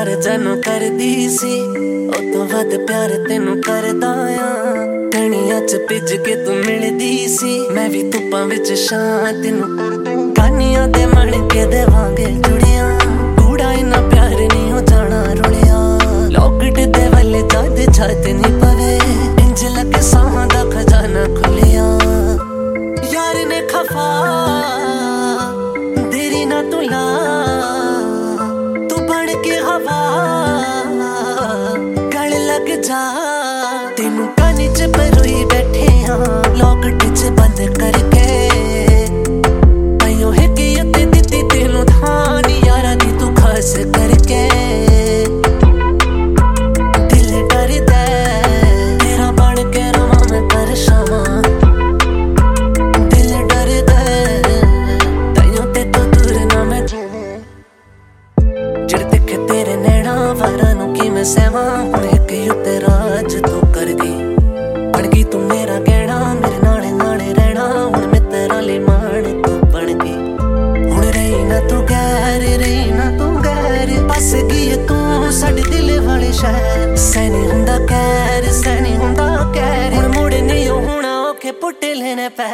प्यार जानो कर दी सी ओ तो वध प्यार तेनू करदा आ कणियां च भिज के तू मिलदी सी मैं भी धुप्पां विच छां तेनू कानियां दे मन के देवांगे जुड़ियां कूड़ा इन्ना प्यार नहीं हो जाना रुलिया लॉकेट दे वाले जद छत नहीं पवे इंज लगे साहां दा खजाना खुलिया यार ने खफा देरी ना तू ला जा तेनू कानी च परोई बैठे हाँ लॉकेट च बंद करके आयो है कि यते दित्ती तेनू धान यारा दी तू खास करके दिल डरदा तेरा बन के रवां मैं परेशान दिल डरदा ताइयों ते तो दूर ना मैं जड़ दिखे तेरे नैना वारा नू की मैं सहवां राज तू कर गई बन गई तू मेरा गहना मेरे नाले नाले रहना हुण मैं तेरा ले मान तू बन गई हुण रही ना तू गैर बस गई तू साडे दिल वाले शहर सैनी हुंदा कहर हुण मुड़े नहीं होना औखे पुट्टे लेने पै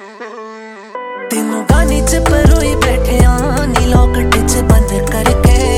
तेनू गानी च परोई बैठे नी लॉकेट च बंद करके